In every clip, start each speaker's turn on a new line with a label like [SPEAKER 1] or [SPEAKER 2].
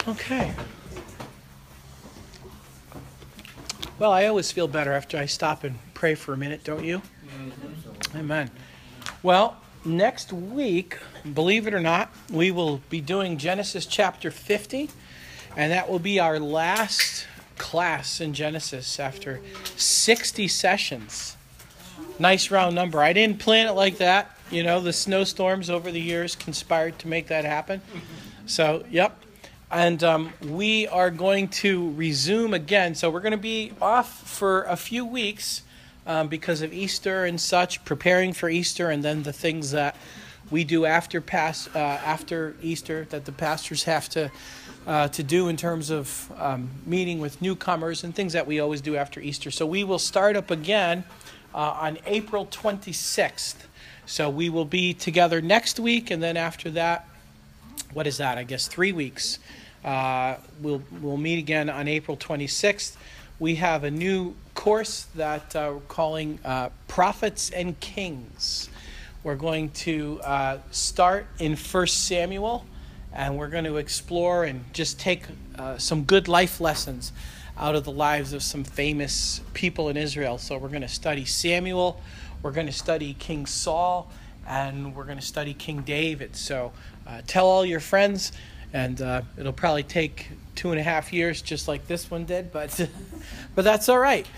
[SPEAKER 1] Okay. Well, I always feel better after I stop and pray for a minute, don't you? Amen. Well, next week, believe it or not, we will be doing Genesis chapter 50, and that will be our last class in Genesis after 60 sessions. Nice round number. I didn't plan it like that. You know, the snowstorms over the years conspired to make that happen. So, yep. And we are going to resume again. So we're going to be off for a few weeks because of Easter and such, preparing for Easter, and then the things that we do after Easter that the pastors have to do in terms of meeting with newcomers and things that we always do after Easter. So we will start up again on April 26th. So we will be together next week, and then after that, what is that? I guess 3 weeks. We'll meet again on April 26th. We have a new course that we're calling Prophets and Kings. We're going to start in 1 Samuel, and we're going to explore and just take some good life lessons out of the lives of some famous people in Israel. So we're going to study Samuel, we're going to study King Saul, and we're going to study King David. So tell all your friends, and it'll probably take 2.5 years, just like this one did, but that's all right.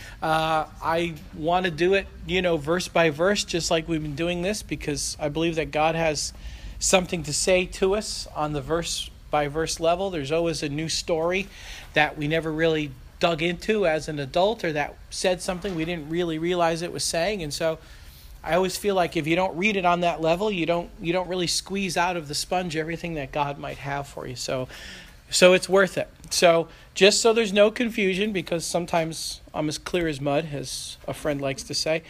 [SPEAKER 1] I want to do it, verse by verse, just like we've been doing this, because I believe that God has something to say to us on the verse by verse level. There's always a new story that we never really dug into as an adult, or that said something we didn't really realize it was saying. And so I always feel like if you don't read it on that level, you don't really squeeze out of the sponge everything that God might have for you. So it's worth it. So just so there's no confusion, because sometimes I'm as clear as mud, as a friend likes to say,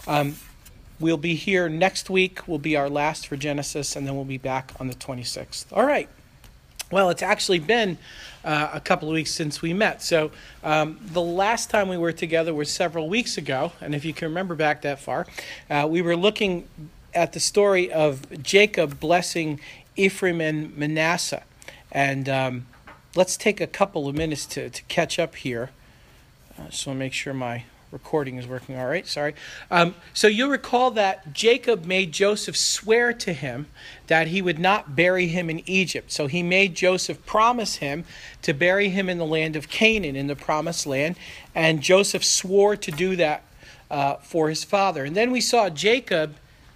[SPEAKER 1] we'll be here next week. Will be our last for Genesis, and then we'll be back on the 26th. All right. Well, it's actually been a couple of weeks since we met. So the last time we were together was several weeks ago. And if you can remember back that far, we were looking at the story of Jacob blessing Ephraim and Manasseh. And let's take a couple of minutes to catch up here. Just want to make sure my recording is working all right. Sorry. So you'll recall that Jacob made Joseph swear to him that he would not bury him in Egypt. So he made Joseph promise him to bury him in the land of Canaan, in the promised land. And Joseph swore to do that for his father. And then we saw Jacob,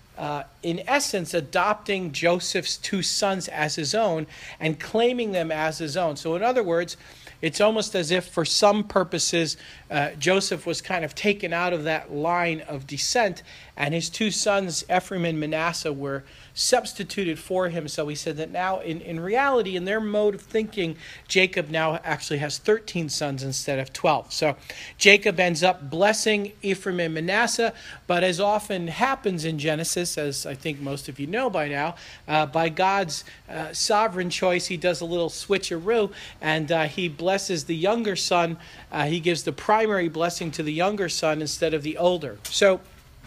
[SPEAKER 1] in essence, adopting Joseph's 2 sons as his own and claiming them as his own. So in other words, it's almost as if for some purposes, Joseph was kind of taken out of that line of descent, and his 2 sons, Ephraim and Manasseh, were substituted for him. So he said that now, in reality, in their mode of thinking, Jacob now actually has 13 sons instead of 12. So Jacob ends up blessing Ephraim and Manasseh, but as often happens in Genesis, as I think most of you know by now, by God's sovereign choice, he does a little switcheroo, and he blesses the younger son. He gives the primary blessing to the younger son instead of the older. So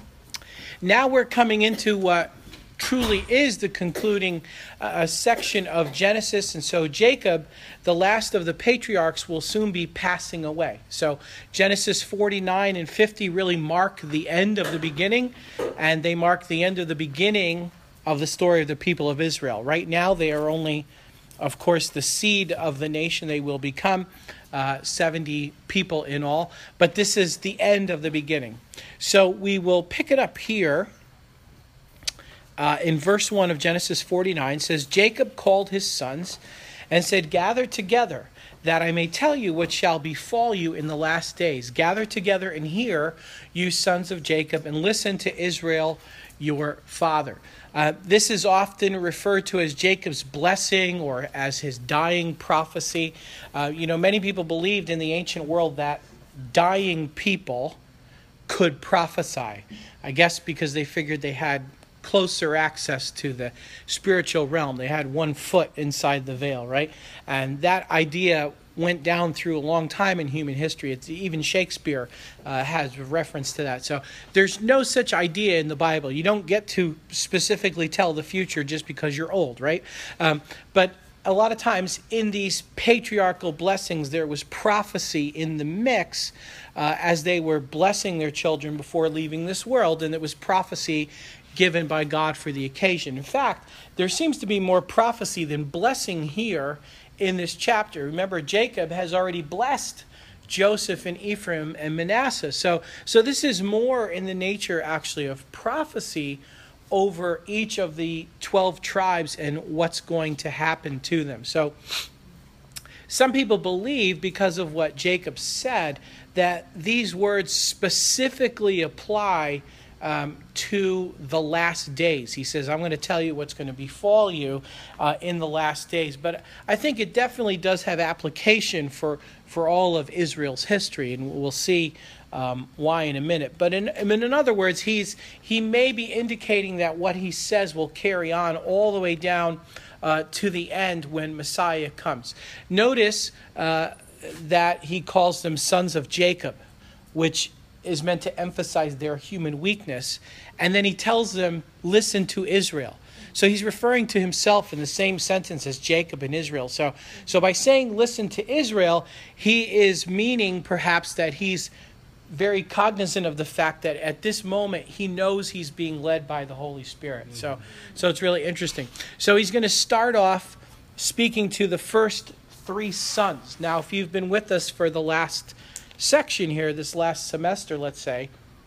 [SPEAKER 1] now we're coming into what truly is the concluding section of Genesis. And so Jacob, the last of the patriarchs, will soon be passing away. So Genesis 49 and 50 really mark the end of the beginning, and they mark the end of the beginning of the story of the people of Israel. Right now they are only, of course, the seed of the nation they will become, 70 people in all. But this is the end of the beginning. So we will pick it up here. In verse 1 of Genesis 49, says, Jacob called his sons and said, gather together, that I may tell you what shall befall you in the last days. Gather together and hear, you sons of Jacob, and listen to Israel, your father. This is often referred to as Jacob's blessing, or as his dying prophecy. Many people believed in the ancient world that dying people could prophesy. I guess because they figured they had closer access to the spiritual realm. They had 1 foot inside the veil, right? And that idea went down through a long time in human history. Even Shakespeare has reference to that. So there's no such idea in the Bible. You don't get to specifically tell the future just because you're old, right? But a lot of times in these patriarchal blessings, there was prophecy in the mix as they were blessing their children before leaving this world, and it was prophecy given by God for the occasion. In fact, there seems to be more prophecy than blessing here in this chapter. Remember, Jacob has already blessed Joseph and Ephraim and Manasseh. So this is more in the nature, actually, of prophecy over each of the 12 tribes and what's going to happen to them. So some people believe, because of what Jacob said, that these words specifically apply to the last days. He says, I'm going to tell you what's going to befall you in the last days. But I think it definitely does have application for all of Israel's history, and we'll see why in a minute. But in other words, he may be indicating that what he says will carry on all the way down to the end when Messiah comes. Notice that he calls them sons of Jacob, which is meant to emphasize their human weakness. And then he tells them, listen to Israel. So he's referring to himself in the same sentence as Jacob and Israel. So by saying listen to Israel, he is meaning perhaps that he's very cognizant of the fact that at this moment he knows he's being led by the Holy Spirit. So it's really interesting. So he's going to start off speaking to the first three sons. Now, if you've been with us for the last section here, this last semester, let's say,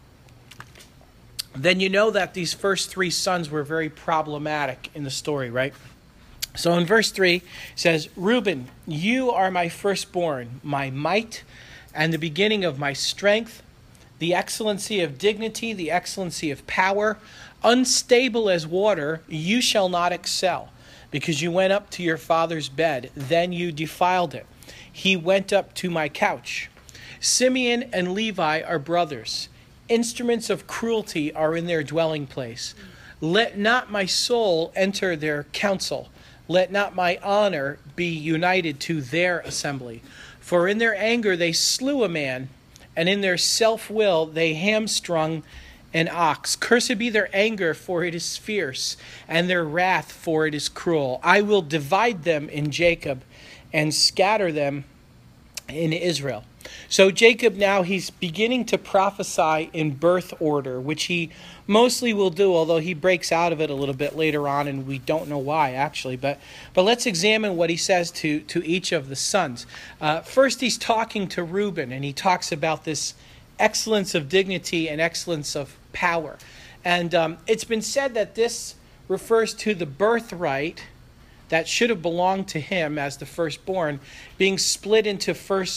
[SPEAKER 1] then you know that these first three sons were very problematic in the story, right? So in verse 3, it says, Reuben, you are my firstborn, my might, and the beginning of my strength, the excellency of dignity, the excellency of power. Unstable as water, you shall not excel, because you went up to your father's bed, then you defiled it. He went up to my couch. Simeon and Levi are brothers. Instruments of cruelty are in their dwelling place. Let not my soul enter their council. Let not my honor be united to their assembly. For in their anger they slew a man, and in their self-will they hamstrung an ox. Cursed be their anger, for it is fierce, and their wrath, for it is cruel. I will divide them in Jacob and scatter them in Israel. So Jacob now, he's beginning to prophesy in birth order, which he mostly will do, although he breaks out of it a little bit later on, and we don't know why, actually. But let's examine what he says to each of the sons. First, he's talking to Reuben, and he talks about this excellence of dignity and excellence of power. And it's been said that this refers to the birthright that should have belonged to him as the firstborn being split into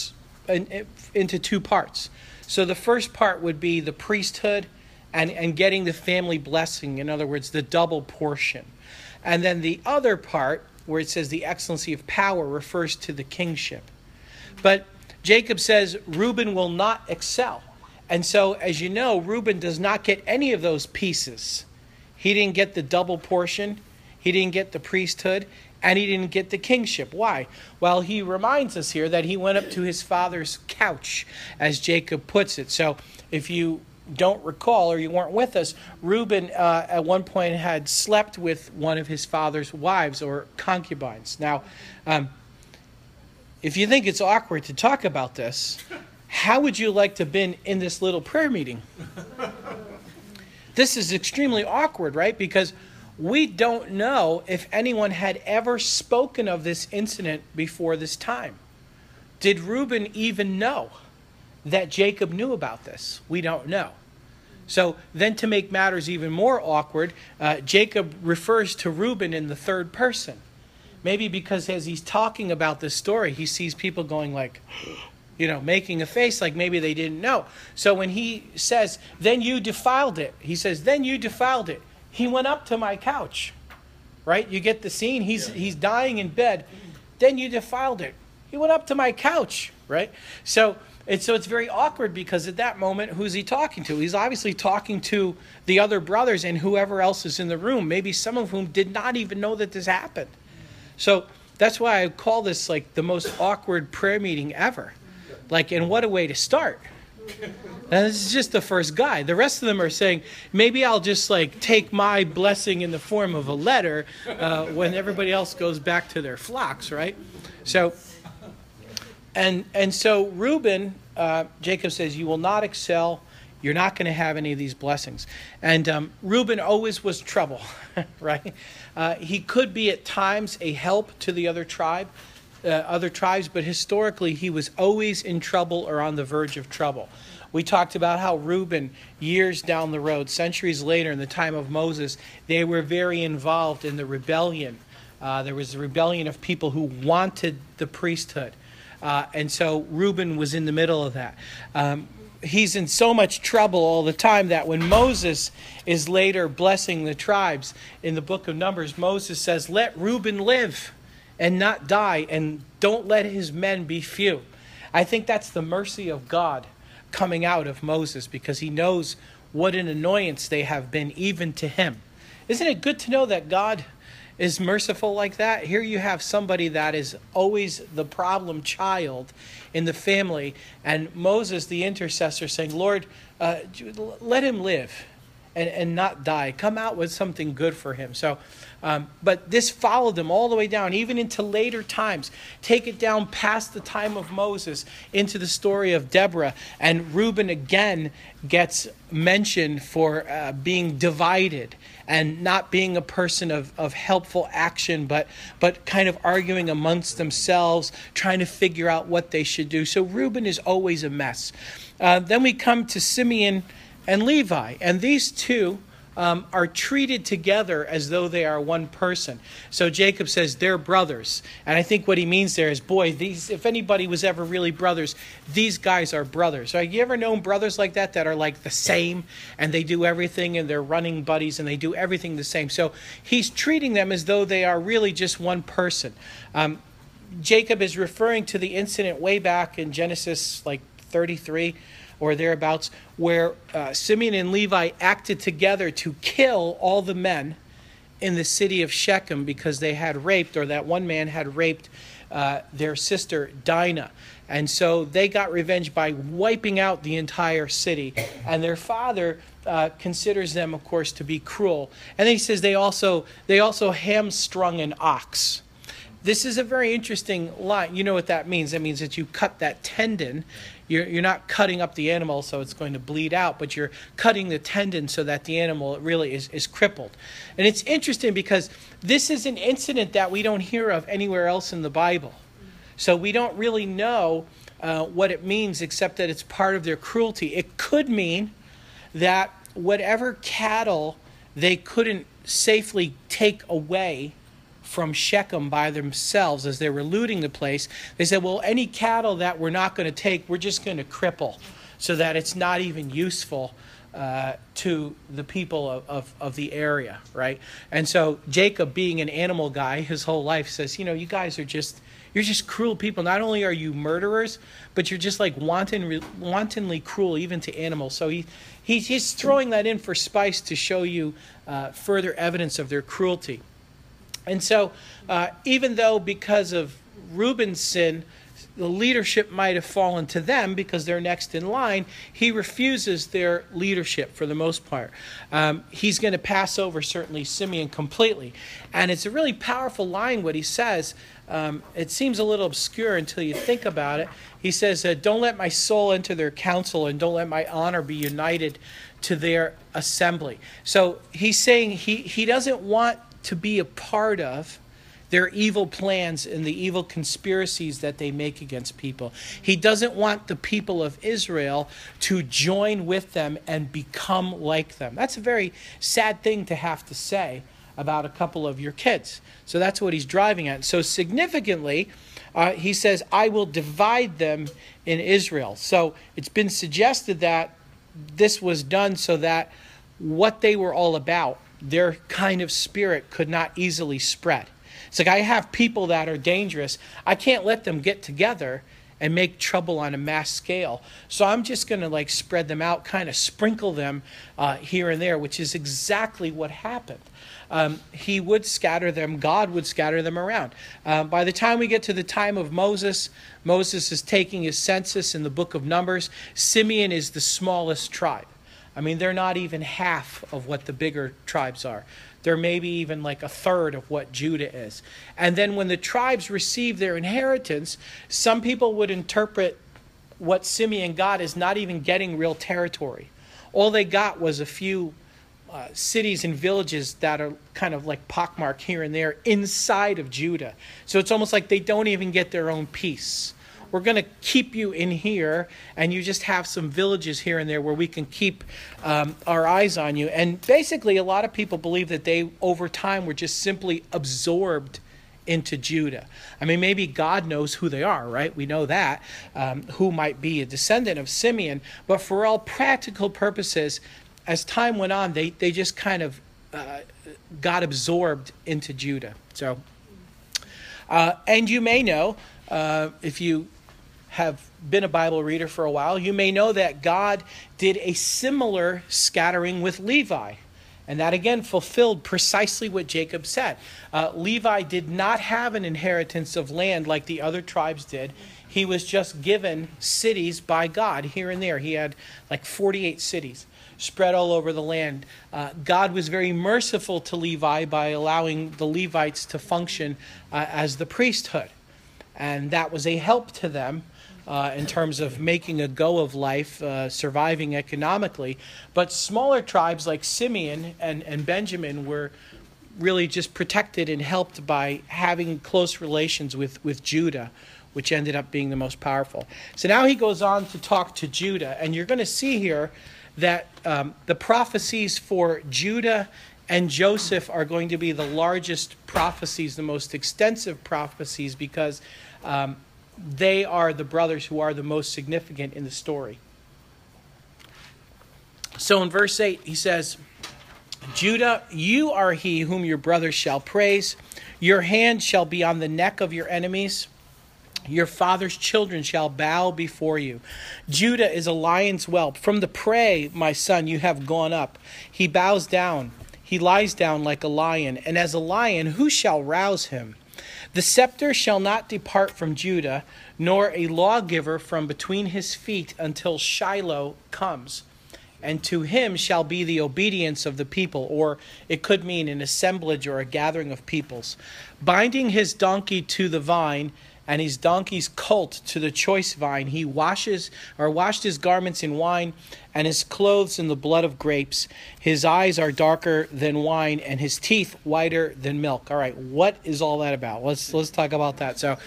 [SPEAKER 1] two parts. So the first part would be the priesthood and getting the family blessing, in other words, the double portion. And then the other part, where it says the excellency of power, refers to the kingship. But Jacob says Reuben will not excel. And so, as you know, Reuben does not get any of those pieces. He didn't get the double portion, he didn't get the priesthood, and he didn't get the kingship. Why? Well, he reminds us here that he went up to his father's couch, as Jacob puts it. So if you don't recall, or you weren't with us, Reuben at one point had slept with one of his father's wives or concubines. Now, if you think it's awkward to talk about this, how would you like to have been in this little prayer meeting? This is extremely awkward, right? Because we don't know if anyone had ever spoken of this incident before this time. Did Reuben even know that Jacob knew about this? We don't know. So then, to make matters even more awkward, Jacob refers to Reuben in the third person. Maybe because as he's talking about this story, he sees people going like, making a face like maybe they didn't know. So when he says, then you defiled it, he says, then you defiled it. He went up to my couch, right? You get the scene. He's dying in bed. Then you defiled it. He went up to my couch, right? So it's very awkward, because at that moment, who's he talking to? He's obviously talking to the other brothers and whoever else is in the room, maybe some of whom did not even know that this happened. So that's why I call this like the most awkward prayer meeting ever. Like, and what a way to start. And this is just the first guy. The rest of them are saying, maybe I'll just like take my blessing in the form of a letter when everybody else goes back to their flocks, right? So, and so Reuben, Jacob says, you will not excel. You're not going to have any of these blessings. And Reuben always was trouble, right? He could be at times a help to the other tribes, but historically he was always in trouble or on the verge of trouble. We talked about how Reuben, years down the road, centuries later in the time of Moses, they were very involved in the rebellion. There was a rebellion of people who wanted the priesthood. And so Reuben was in the middle of that. He's in so much trouble all the time that when Moses is later blessing the tribes in the book of Numbers, Moses says, let Reuben live and not die, and don't let his men be few. I think that's the mercy of God coming out of Moses, because he knows what an annoyance they have been even to him. Isn't it good to know that God is merciful like that? Here you have somebody that is always the problem child in the family, and Moses, the intercessor, saying, Lord, let him live and not die. Come out with something good for him. So, but this followed them all the way down, even into later times. Take it down past the time of Moses into the story of Deborah. And Reuben again gets mentioned for being divided and not being a person of helpful action, but kind of arguing amongst themselves, trying to figure out what they should do. So Reuben is always a mess. Then we come to Simeon and Levi, and these two are treated together as though they are one person. So Jacob says they're brothers, and I think what he means there is, boy, these, if anybody was ever really brothers, these guys are brothers. Right? You ever known brothers like that are like the same, and they do everything, and they're running buddies, and they do everything the same? So he's treating them as though they are really just one person. Jacob is referring to the incident way back in Genesis like 33 or thereabouts, where Simeon and Levi acted together to kill all the men in the city of Shechem because they had raped, or that one man had raped their sister Dinah. And so they got revenge by wiping out the entire city. And their father considers them, of course, to be cruel. And then he says they also hamstrung an ox. This is a very interesting line. You know what that means. That means that you cut that tendon. You're not cutting up the animal so it's going to bleed out, but you're cutting the tendon so that the animal really is crippled. And it's interesting because this is an incident that we don't hear of anywhere else in the Bible. So we don't really know what it means, except that it's part of their cruelty. It could mean that whatever cattle they couldn't safely take away from Shechem by themselves as they were looting the place, they said, well, any cattle that we're not going to take, we're just going to cripple so that it's not even useful to the people of the area, right? And so Jacob, being an animal guy his whole life, says, you guys are you're just cruel people. Not only are you murderers, but you're just like wantonly cruel even to animals. So he's throwing that in for spice to show you further evidence of their cruelty. And so even though because of Reuben's sin, the leadership might have fallen to them because they're next in line, he refuses their leadership for the most part. He's going to pass over certainly Simeon completely. And it's a really powerful line what he says. It seems a little obscure until you think about it. He says, don't let my soul enter their council, and don't let my honor be united to their assembly. So he's saying he doesn't want to be a part of their evil plans and the evil conspiracies that they make against people. He doesn't want the people of Israel to join with them and become like them. That's a very sad thing to have to say about a couple of your kids. So that's what he's driving at. So significantly, he says, I will divide them in Israel. So it's been suggested that this was done so that what they were all about, their kind of spirit, could not easily spread. It's like, I have people that are dangerous. I can't let them get together and make trouble on a mass scale. So I'm just going to spread them out, kind of sprinkle them here and there, which is exactly what happened. He would scatter them. God would scatter them around. By the time we get to the time of Moses, Moses is taking his census in the book of Numbers. Simeon is the smallest tribe. I mean, they're not even half of what the bigger tribes are. They're maybe even a third of what Judah is. And then when the tribes receive their inheritance, some people would interpret what Simeon got as not even getting real territory. All they got was a few cities and villages that are kind of pockmarked here and there inside of Judah. So it's almost like they don't even get their own piece. We're going to keep you in here, and you just have some villages here and there where we can keep our eyes on you. And basically, a lot of people believe that they, over time, were just simply absorbed into Judah. I mean, maybe God knows who they are, right? We know that, who might be a descendant of Simeon. But for all practical purposes, as time went on, they just kind of got absorbed into Judah. So, and you may know, if you have been a Bible reader for a while, you may know that God did a similar scattering with Levi. And that again fulfilled precisely what Jacob said. Levi did not have an inheritance of land like the other tribes did. He was just given cities by God here and there. He had 48 cities spread all over the land. God was very merciful to Levi by allowing the Levites to function as the priesthood. And that was a help to them in terms of making a go of life, surviving economically. But smaller tribes like Simeon and Benjamin were really just protected and helped by having close relations with Judah, which ended up being the most powerful. So now he goes on to talk to Judah. And you're going to see here that the prophecies for Judah and Joseph are going to be the largest prophecies, the most extensive prophecies, because they are the brothers who are the most significant in the story. So in verse 8, he says, Judah, you are he whom your brothers shall praise. Your hand shall be on the neck of your enemies. Your father's children shall bow before you. Judah is a lion's whelp. From the prey, my son, you have gone up. He bows down. He lies down like a lion. And as a lion, who shall rouse him? The scepter shall not depart from Judah, nor a lawgiver from between his feet until Shiloh comes. And to him shall be the obedience of the people, or it could mean an assemblage or a gathering of peoples. Binding his donkey to the vine, and his donkey's colt to the choice vine, he washed his garments in wine, and his clothes in the blood of grapes. His eyes are darker than wine, and his teeth whiter than milk. All right, what is all that about? Let's talk about that. So,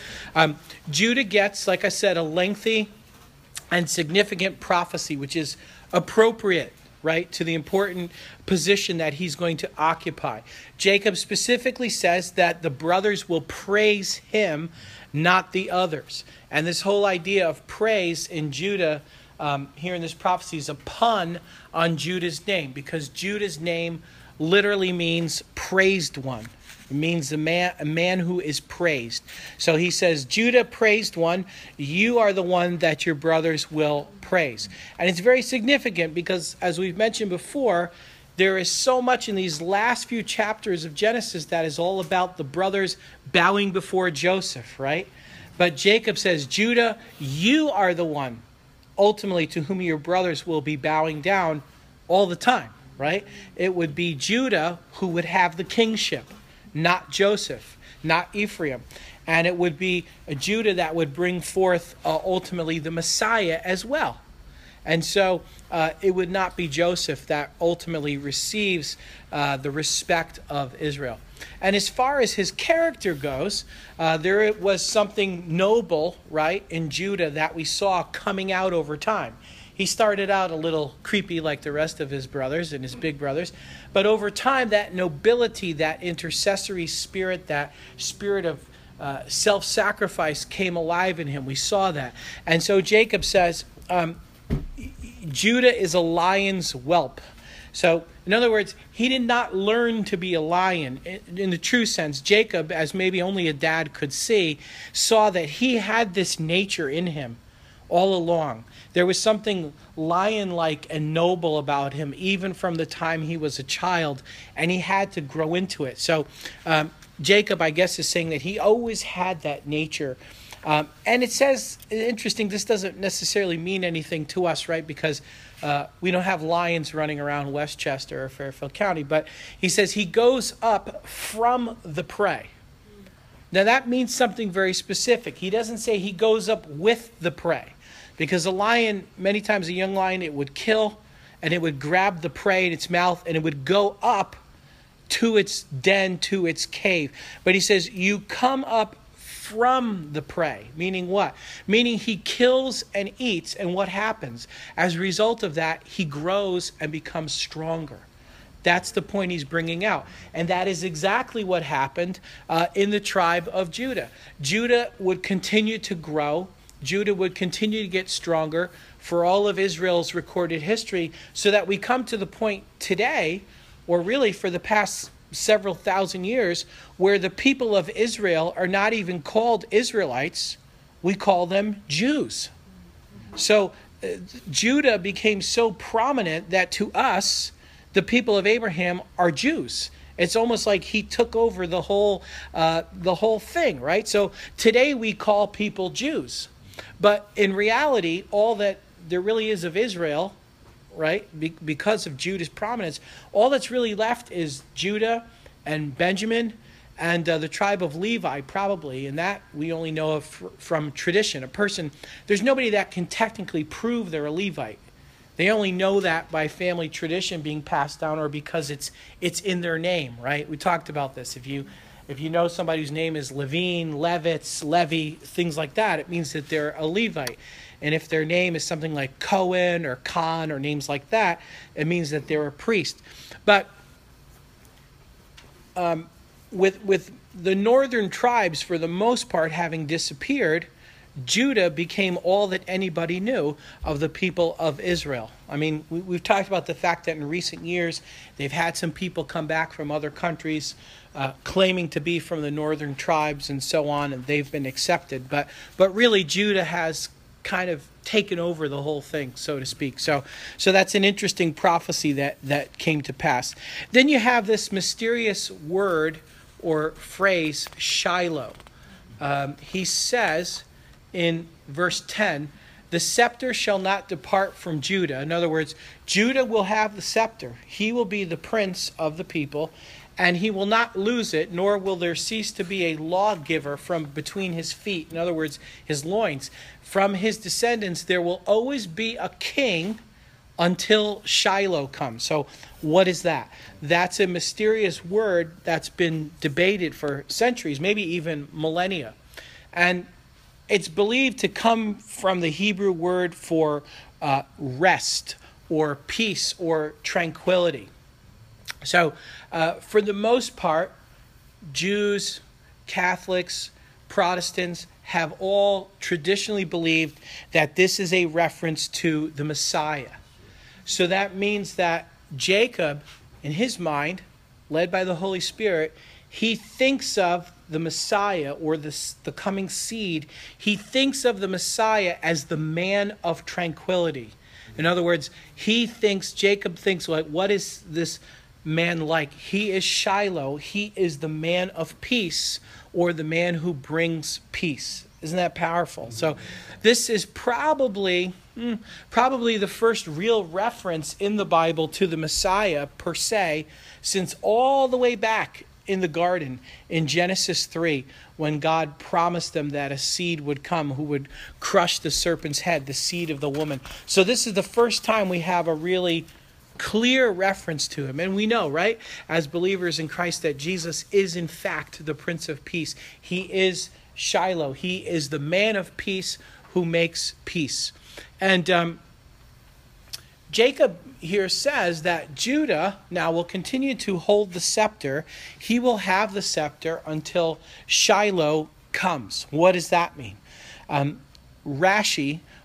[SPEAKER 1] Judah gets, like I said, a lengthy and significant prophecy, which is appropriate, right, to the important position that he's going to occupy. Jacob specifically says that the brothers will praise him, not the others. And this whole idea of praise in Judah, here in this prophecy, is a pun on Judah's name, because Judah's name literally means praised one. It means a man who is praised. So he says, Judah, praised one, you are the one that your brothers will praise. And it's very significant because, as we've mentioned before, there is so much in these last few chapters of Genesis that is all about the brothers bowing before Joseph, right? But Jacob says, Judah, you are the one ultimately to whom your brothers will be bowing down all the time, right? It would be Judah who would have the kingship, not Joseph, not Ephraim. And it would be Judah that would bring forth ultimately the Messiah as well. And so it would not be Joseph that ultimately receives the respect of Israel. And as far as his character goes, there was something noble, right, in Judah that we saw coming out over time. He started out a little creepy like the rest of his brothers and his big brothers. But over time, that nobility, that intercessory spirit, that spirit of self-sacrifice came alive in him. We saw that. And so Jacob says, Judah is a lion's whelp. So, in other words, he did not learn to be a lion in the true sense. Jacob, as maybe only a dad could see, saw that he had this nature in him all along. There was something lion-like and noble about him, even from the time he was a child, and he had to grow into it. So, Jacob, I guess, is saying that he always had that nature. And it says, interesting, this doesn't necessarily mean anything to us, right? Because we don't have lions running around Westchester or Fairfield County. But he says he goes up from the prey. Now that means something very specific. He doesn't say he goes up with the prey. Because a lion, many times a young lion, it would kill and it would grab the prey in its mouth and it would go up to its den, to its cave. But he says, you come up from the prey. Meaning what? Meaning he kills and eats, and what happens? As a result of that, he grows and becomes stronger. That's the point he's bringing out. And that is exactly what happened in the tribe of Judah. Judah would continue to grow. Judah would continue to get stronger for all of Israel's recorded history, so that we come to the point today, or really for the past several thousand years, where the people of Israel are not even called Israelites. We call them Jews. So Judah became so prominent that to us, the people of Abraham are Jews. It's almost like he took over the whole thing, right? So today we call people Jews. But in reality, all that there really is of Israel, right, because of Judah's prominence, all that's really left is Judah and Benjamin and the tribe of Levi, probably. And that we only know of from tradition. There's nobody that can technically prove they're a Levite. They only know that by family tradition being passed down, or because it's in their name, right? We talked about this. If you know somebody whose name is Levine, Levitz, Levi, things like that, it means that they're a Levite. And if their name is something like Cohen or Khan or names like that, it means that they're a priest. But with the northern tribes, for the most part, having disappeared, Judah became all that anybody knew of the people of Israel. I mean, we've talked about the fact that in recent years, they've had some people come back from other countries claiming to be from the northern tribes and so on, and they've been accepted. But really, Judah has kind of taken over the whole thing, so to speak. So that's an interesting prophecy that came to pass. Then you have this mysterious word or phrase, Shiloh. He says in verse 10, the scepter shall not depart from Judah. In other words, Judah will have the scepter. He will be the prince of the people, and he will not lose it, nor will there cease to be a lawgiver from between his feet. In other words, his loins. From his descendants there will always be a king until Shiloh comes. So what is that? That's a mysterious word that's been debated for centuries, maybe even millennia. And it's believed to come from the Hebrew word for rest or peace or tranquility. So for the most part, Jews, Catholics, Protestants have all traditionally believed that this is a reference to the Messiah. So that means that Jacob, in his mind, led by the Holy Spirit, he thinks of the Messiah, or the coming seed. He thinks of the Messiah as the man of tranquility. In other words, Jacob thinks, like, what is this man like? He is Shiloh. He is the man of peace, or the man who brings peace. Isn't that powerful? So this is probably the first real reference in the Bible to the Messiah per se, since all the way back in the garden in Genesis 3, when God promised them that a seed would come who would crush the serpent's head, the seed of the woman. So this is the first time we have a really clear reference to him. And we know, right, as believers in Christ, that Jesus is in fact the Prince of Peace. He is Shiloh. He is the man of peace who makes peace. And Jacob here says that Judah now will continue to hold the scepter. He will have the scepter until Shiloh comes. What does that mean? Rashi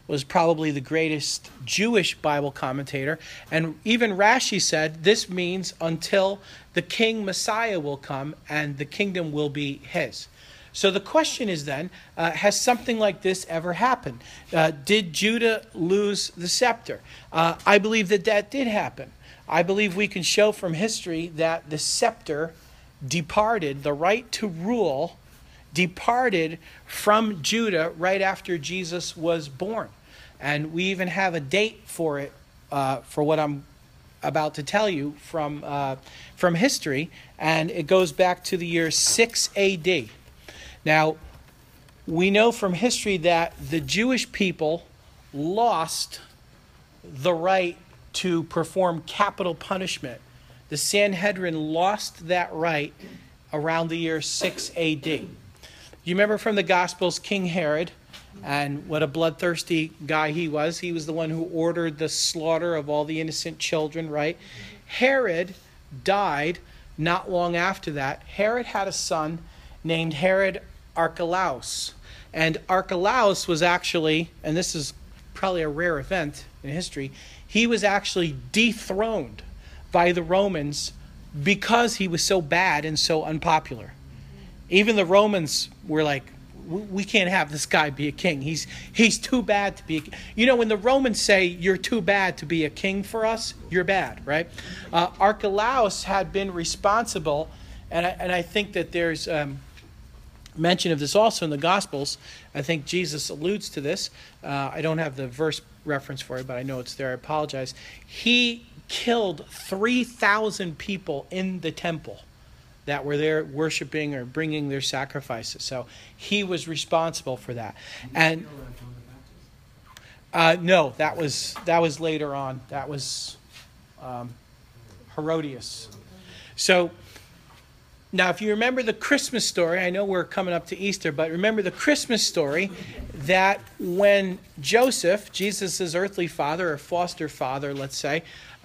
[SPEAKER 1] was probably the greatest Jewish Bible commentator. And even Rashi said this means until the King Messiah will come and the kingdom will be his. So the question is then, has something like this ever happened? Did Judah lose the scepter? I believe that that did happen. I believe we can show from history that the scepter departed, the right to rule departed from Judah right after Jesus was born. And we even have a date for it, for what I'm about to tell you from history, and it goes back to the year 6 A.D. Now, we know from history that the Jewish people lost the right to perform capital punishment. The Sanhedrin lost that right around the year 6 A.D. You remember from the Gospels, King Herod, and what a bloodthirsty guy he was. He was the one who ordered the slaughter of all the innocent children, right? Herod died not long after that. Herod had a son named Herod Archelaus. And Archelaus was actually, and this is probably a rare event in history, he was actually dethroned by the Romans because he was so bad and so unpopular. Even the Romans were like, we can't have this guy be a king. He's too bad to be a king. You know, when the Romans say you're too bad to be a king for us, you're bad, right? Archelaus had been responsible, and I think that there's mention of this also in the Gospels. I think Jesus alludes to this. I don't have the verse reference for it, but I know it's there. I apologize. He killed 3,000 people in the temple that were there worshiping or bringing their sacrifices. So he was responsible for that. And no, that was later on. That was Herodias. So now, if you remember the Christmas story, I know we're coming up to Easter, but remember the Christmas story that when Joseph, Jesus' earthly father or foster father, let's say,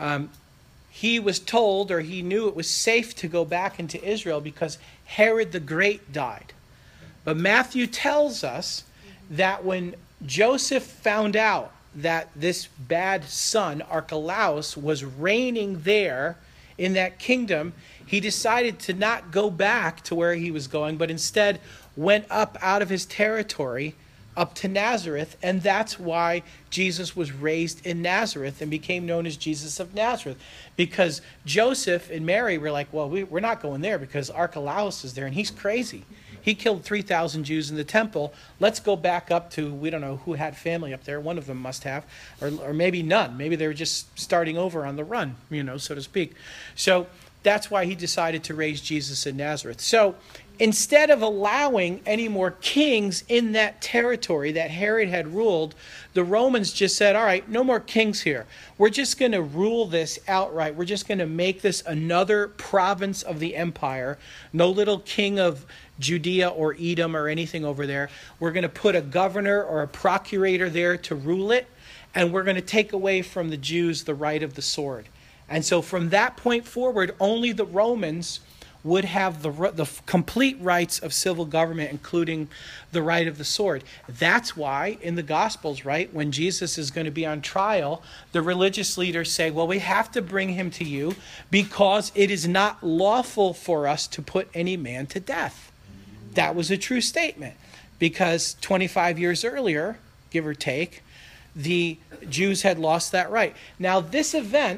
[SPEAKER 1] he was told, or he knew it was safe to go back into Israel because Herod the Great died. But Matthew tells us that when Joseph found out that this bad son, Archelaus, was reigning there in that kingdom, he decided to not go back to where he was going, but instead went up out of his territory up to Nazareth, and that's why Jesus was raised in Nazareth and became known as Jesus of Nazareth. Because Joseph and Mary were like, well, we're not going there because Archelaus is there, and he's crazy. He killed 3,000 Jews in the temple. Let's go back up to, we don't know who had family up there. One of them must have, or maybe none. Maybe they were just starting over on the run, so to speak. So that's why he decided to raise Jesus in Nazareth. So instead of allowing any more kings in that territory that Herod had ruled, the Romans just said, all right, no more kings here. We're just going to rule this outright. We're just going to make this another province of the empire. No little king of Judea or Edom or anything over there. We're going to put a governor or a procurator there to rule it, and we're going to take away from the Jews the right of the sword. And so from that point forward, only the Romans would have the complete rights of civil government, including the right of the sword. That's why in the Gospels, right, when Jesus is going to be on trial, the religious leaders say, well, we have to bring him to you because it is not lawful for us to put any man to death. That was a true statement because 25 years earlier, give or take, the Jews had lost that right. Now, this event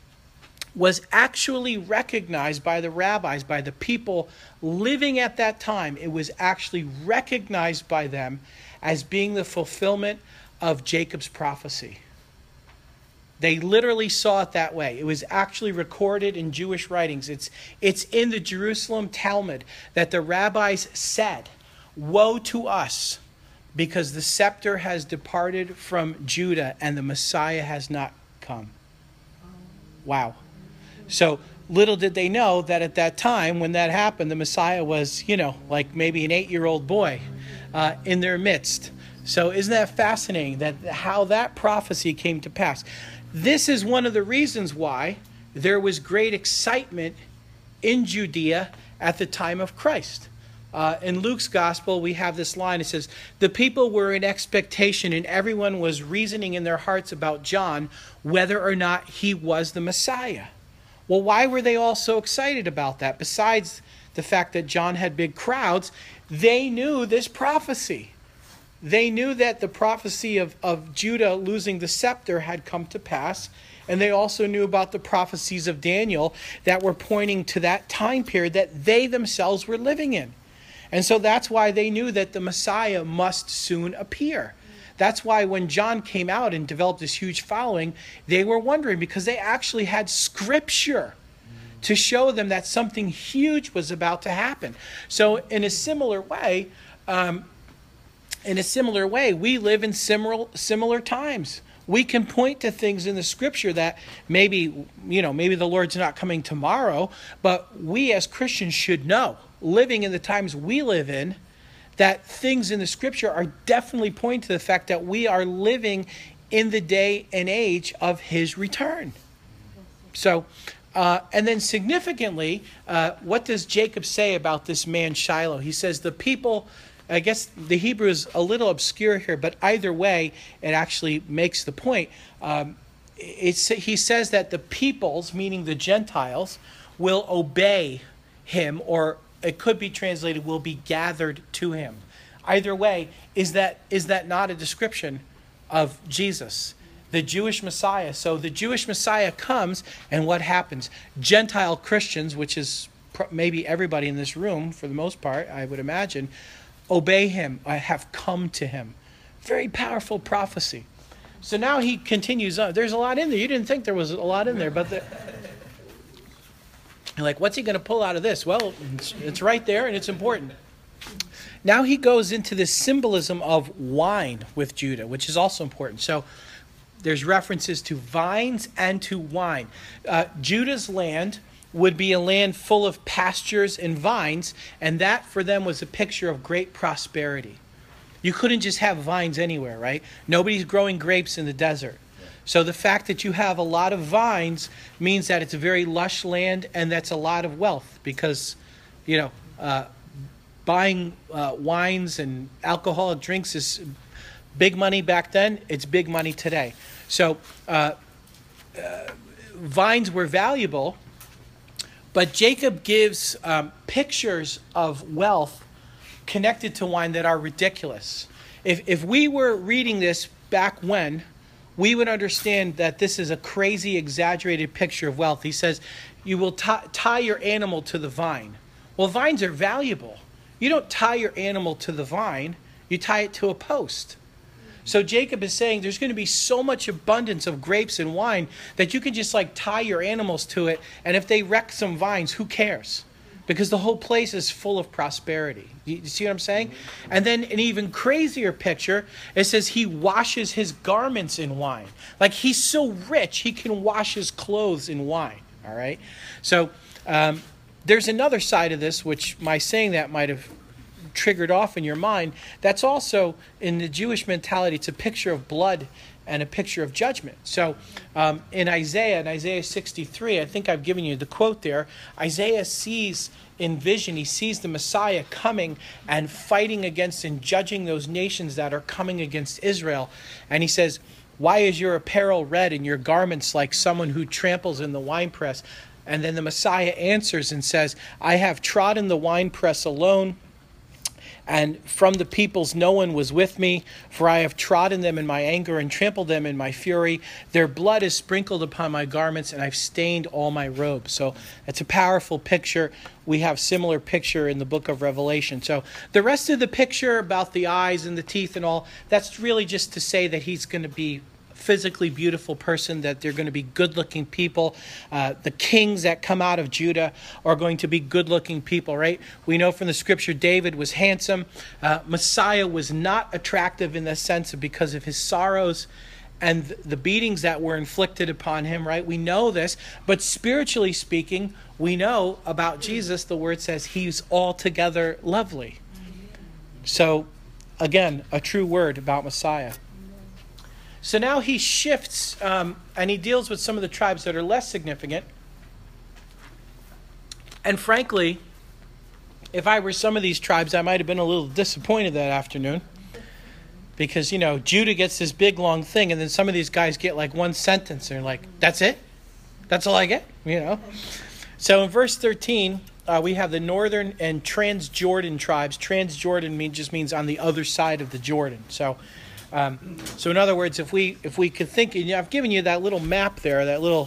[SPEAKER 1] was actually recognized by the rabbis, by the people living at that time. It was actually recognized by them as being the fulfillment of Jacob's prophecy. They literally saw it that way. It was actually recorded in Jewish writings. It's in the Jerusalem Talmud that the rabbis said, woe to us, because the scepter has departed from Judah and the Messiah has not come. Wow. So little did they know that at that time when that happened, the Messiah was, like maybe an 8-year-old boy in their midst. So isn't that fascinating that how that prophecy came to pass? This is one of the reasons why there was great excitement in Judea at the time of Christ. In Luke's gospel, we have this line. It says, the people were in expectation and everyone was reasoning in their hearts about John, whether or not he was the Messiah. Well, why were they all so excited about that? Besides the fact that John had big crowds, they knew this prophecy. They knew that the prophecy of Judah losing the scepter had come to pass. And they also knew about the prophecies of Daniel that were pointing to that time period that they themselves were living in. And so that's why they knew that the Messiah must soon appear. That's why when John came out and developed this huge following, they were wondering because they actually had scripture to show them that something huge was about to happen. So in a similar way, we live in similar times. We can point to things in the scripture that maybe the Lord's not coming tomorrow, but we as Christians should know, living in the times we live in, that things in the scripture are definitely pointing to the fact that we are living in the day and age of his return. So, and then significantly, what does Jacob say about this man Shiloh? He says the people, I guess the Hebrew is a little obscure here, but either way, it actually makes the point. He says that the peoples, meaning the Gentiles, will obey him, or it could be translated, will be gathered to him. Either way, is that not a description of Jesus, the Jewish Messiah? So the Jewish Messiah comes, and what happens? Gentile Christians, which is maybe everybody in this room for the most part, I would imagine, obey him, have come to him. Very powerful prophecy. So now he continues on. There's a lot in there. You didn't think there was a lot in there, but you're like, what's he going to pull out of this? Well, it's right there, and it's important. Now he goes into this symbolism of wine with Judah, which is also important. So there's references to vines and to wine. Judah's land would be a land full of pastures and vines, and that for them was a picture of great prosperity. You couldn't just have vines anywhere, right? Nobody's growing grapes in the desert. So the fact that you have a lot of vines means that it's a very lush land, and that's a lot of wealth because, buying wines and alcoholic drinks is big money back then. It's big money today. So vines were valuable, but Jacob gives pictures of wealth connected to wine that are ridiculous. If we were reading this back when, we would understand that this is a crazy, exaggerated picture of wealth. He says, you will tie your animal to the vine. Well, vines are valuable. You don't tie your animal to the vine. You tie it to a post. So Jacob is saying there's going to be so much abundance of grapes and wine that you can just tie your animals to it. And if they wreck some vines, who cares? Because the whole place is full of prosperity. You see what I'm saying? And then an even crazier picture, it says he washes his garments in wine. Like he's so rich, he can wash his clothes in wine. All right? So there's another side of this, which my saying that might have triggered off in your mind. That's also, in the Jewish mentality, it's a picture of blood and a picture of judgment. So in Isaiah 63, I think I've given you the quote there. Isaiah sees in vision, he sees the Messiah coming and fighting against and judging those nations that are coming against Israel. And he says, why is your apparel red and your garments like someone who tramples in the winepress? And then the Messiah answers and says, I have trodden the winepress alone, and from the peoples no one was with me, for I have trodden them in my anger and trampled them in my fury. Their blood is sprinkled upon my garments, and I've stained all my robes. So it's a powerful picture. We have similar picture in the book of Revelation. So the rest of the picture about the eyes and the teeth and all, that's really just to say that he's going to be physically beautiful person, that they're going to be good-looking people. The kings that come out of Judah are going to be good-looking people, right? We know from the scripture David was handsome. Messiah was not attractive in the sense of because of his sorrows and the beatings that were inflicted upon him, right? We know this, but spiritually speaking, we know about Jesus, the word says he's altogether lovely. So, again, a true word about Messiah. So now he shifts and he deals with some of the tribes that are less significant. And frankly, If I were some of these tribes, I might have been a little disappointed that afternoon. Because, Judah gets this big, long thing, and then some of these guys get like one sentence, and they're like, that's it? That's all I get? So in verse 13, we have the northern and Transjordan tribes. Transjordan just means on the other side of the Jordan. So in other words, if we could think, I've given you that little map there, that little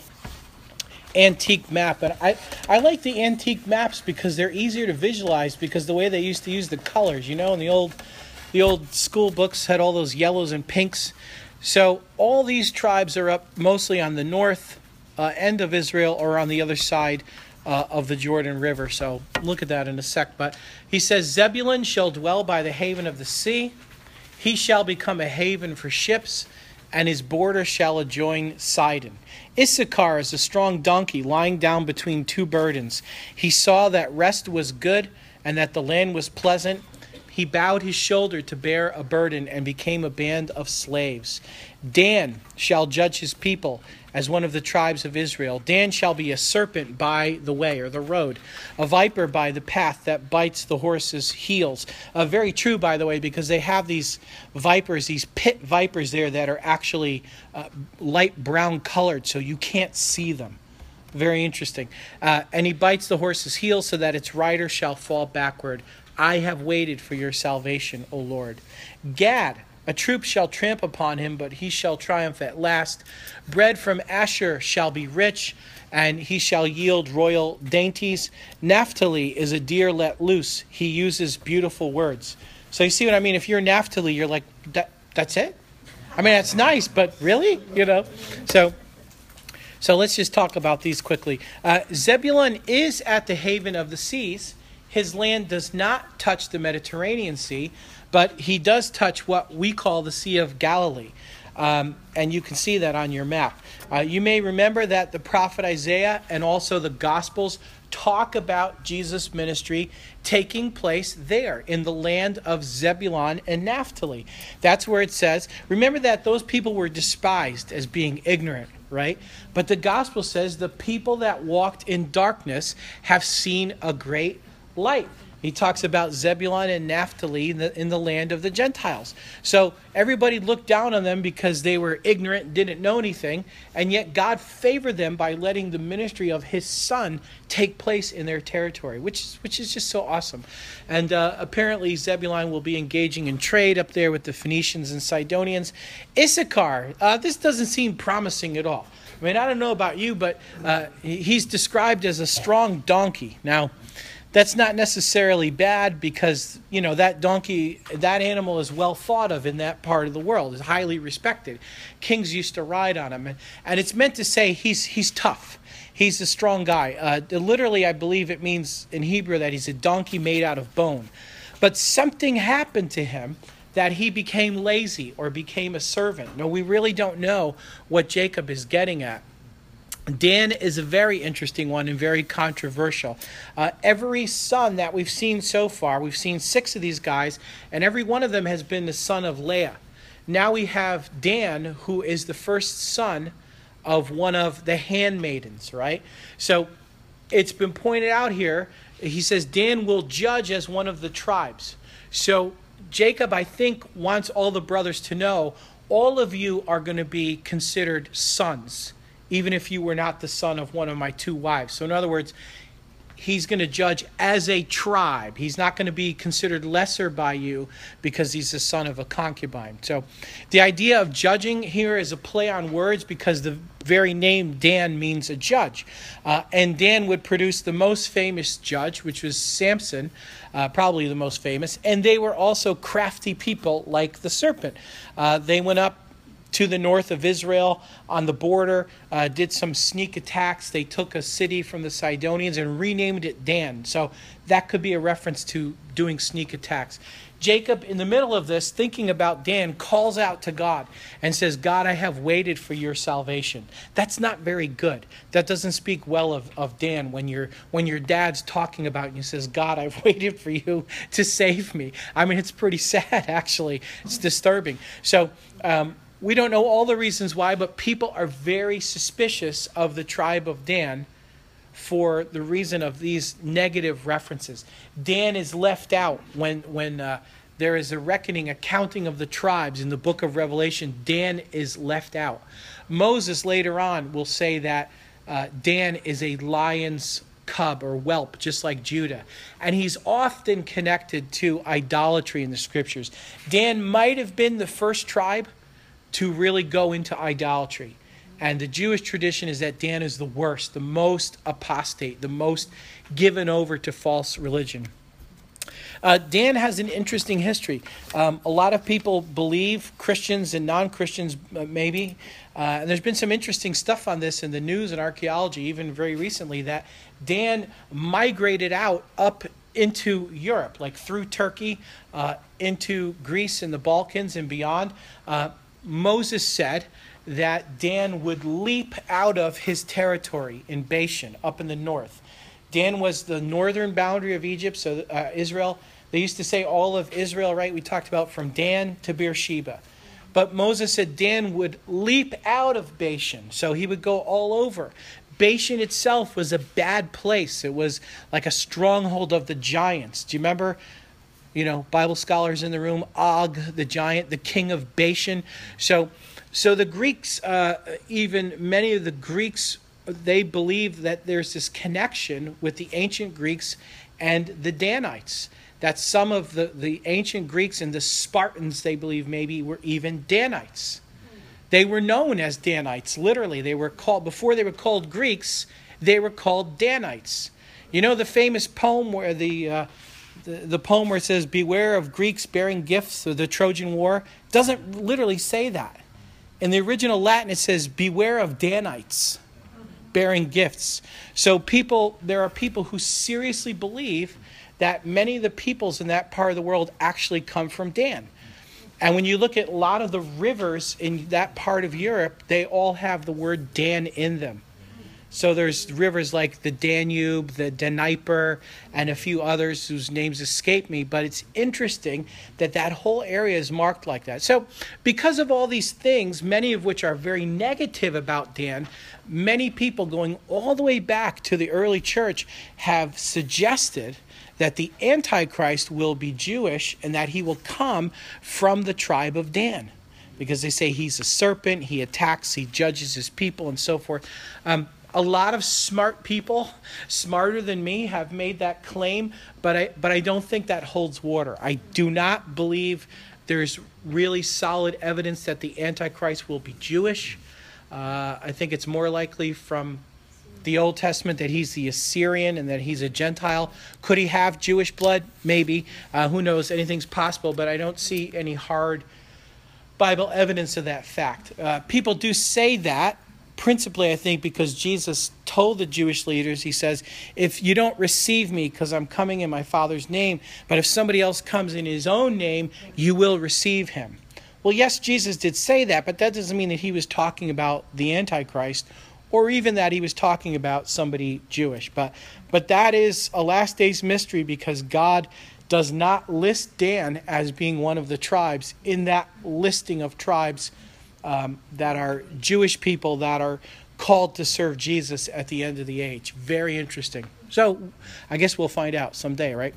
[SPEAKER 1] antique map. And I like the antique maps because they're easier to visualize because the way they used to use the colors, in the old school books had all those yellows and pinks. So all these tribes are up mostly on the north end of Israel or on the other side of the Jordan River. So look at that in a sec. But he says, Zebulun shall dwell by the haven of the sea. He shall become a haven for ships, and his border shall adjoin Sidon. Issachar is a strong donkey lying down between two burdens. He saw that rest was good and that the land was pleasant. He bowed his shoulder to bear a burden and became a band of slaves. Dan shall judge his people as one of the tribes of Israel. Dan shall be a serpent by the way or the road, a viper by the path that bites the horse's heels. Very true, by the way, because they have these vipers, these pit vipers there that are actually light brown colored, so you can't see them. Very interesting. And he bites the horse's heel so that its rider shall fall backward. I have waited for your salvation, O Lord. Gad, a troop shall tramp upon him, but he shall triumph at last. Bread from Asher shall be rich, and he shall yield royal dainties. Naphtali is a deer let loose. He uses beautiful words. So you see what I mean? If you're Naphtali, you're like, that's it? I mean, that's nice, but really? So let's just talk about these quickly. Zebulun is at the haven of the seas. His land does not touch the Mediterranean Sea, but he does touch what we call the Sea of Galilee. And you can see that on your map. You may remember that the prophet Isaiah and also the Gospels talk about Jesus' ministry taking place there in the land of Zebulun and Naphtali. That's where it says, remember that those people were despised as being ignorant, right? But the Gospel says the people that walked in darkness have seen a great light. He talks about Zebulun and Naphtali in the land of the Gentiles. So everybody looked down on them because they were ignorant, didn't know anything, and yet God favored them by letting the ministry of his son take place in their territory, which is just so awesome. And apparently Zebulun will be engaging in trade up there with the Phoenicians and Sidonians. Issachar, this doesn't seem promising at all. I mean, I don't know about you, but he's described as a strong donkey. Now, that's not necessarily bad because, that donkey, that animal is well thought of in that part of the world, is highly respected. Kings used to ride on him. And it's meant to say he's tough. He's a strong guy. Literally, I believe it means in Hebrew that he's a donkey made out of bone. But something happened to him that he became lazy or became a servant. No, we really don't know what Jacob is getting at. Dan is a very interesting one and very controversial. Every son that we've seen so far, we've seen 6 of these guys, and every one of them has been the son of Leah. Now we have Dan, who is the first son of one of the handmaidens, right? So it's been pointed out here, he says Dan will judge as one of the tribes. So Jacob, I think, wants all the brothers to know, all of you are going to be considered sons, even if you were not the son of one of my 2 wives. So in other words, he's going to judge as a tribe. He's not going to be considered lesser by you because he's the son of a concubine. So the idea of judging here is a play on words because the very name Dan means a judge. And Dan would produce the most famous judge, which was Samson, probably the most famous. And they were also crafty people like the serpent. They went up to the north of Israel on the border, did some sneak attacks. They took a city from the Sidonians and renamed it Dan. So that could be a reference to doing sneak attacks. Jacob, in the middle of this, thinking about Dan, calls out to God and says, God, I have waited for your salvation. That's not very good. That doesn't speak well of Dan when your dad's talking about you and says, God, I've waited for you to save me. I mean, it's pretty sad, actually. It's disturbing. So, we don't know all the reasons why, but people are very suspicious of the tribe of Dan for the reason of these negative references. Dan is left out when there is a reckoning, a counting of the tribes in the book of Revelation. Dan is left out. Moses later on will say that Dan is a lion's cub or whelp, just like Judah. And he's often connected to idolatry in the scriptures. Dan might have been the first tribe to really go into idolatry. And the Jewish tradition is that Dan is the worst, the most apostate, the most given over to false religion. Dan has an interesting history. A lot of people believe, Christians and non-Christians maybe, and there's been some interesting stuff on this in the news and archaeology, even very recently, that Dan migrated out up into Europe, like through Turkey, into Greece and the Balkans and beyond. Moses said that Dan would leap out of his territory in Bashan, up in the north. Dan was the northern boundary of Egypt, so Israel. They used to say all of Israel, right? We talked about from Dan to Beersheba. But Moses said Dan would leap out of Bashan, so he would go all over. Bashan itself was a bad place. It was like a stronghold of the giants. Do you remember, Bible scholars in the room, Og, the giant, the king of Bashan? So the Greeks, even many of the Greeks, they believe that there's this connection with the ancient Greeks and the Danites. That some of the ancient Greeks and the Spartans, they believe maybe, were even Danites. They were known as Danites, literally. They were called, before they were called Greeks, they were called Danites. You know the famous poem where the poem where it says, "Beware of Greeks bearing gifts," or the Trojan War? It doesn't literally say that. In the original Latin, it says, "Beware of Danites bearing gifts." So there are people who seriously believe that many of the peoples in that part of the world actually come from Dan. And when you look at a lot of the rivers in that part of Europe, they all have the word Dan in them. So there's rivers like the Danube, the Dnieper, and a few others whose names escape me. But it's interesting that whole area is marked like that. So because of all these things, many of which are very negative about Dan, many people going all the way back to the early church have suggested that the Antichrist will be Jewish and that he will come from the tribe of Dan. Because they say he's a serpent, he attacks, he judges his people, and so forth. A lot of smart people, smarter than me, have made that claim, but I don't think that holds water. I do not believe there's really solid evidence that the Antichrist will be Jewish. I think it's more likely from the Old Testament that he's the Assyrian and that he's a Gentile. Could he have Jewish blood? Maybe. Who knows? Anything's possible, but I don't see any hard Bible evidence of that fact. People do say that, principally, I think, because Jesus told the Jewish leaders, he says, if you don't receive me because I'm coming in my Father's name, but if somebody else comes in his own name, you will receive him. Well, yes, Jesus did say that, but that doesn't mean that he was talking about the Antichrist or even that he was talking about somebody Jewish. But that is a last days mystery because God does not list Dan as being one of the tribes in that listing of tribes that are Jewish people that are called to serve Jesus at the end of the age. Very interesting. So I guess we'll find out someday, right?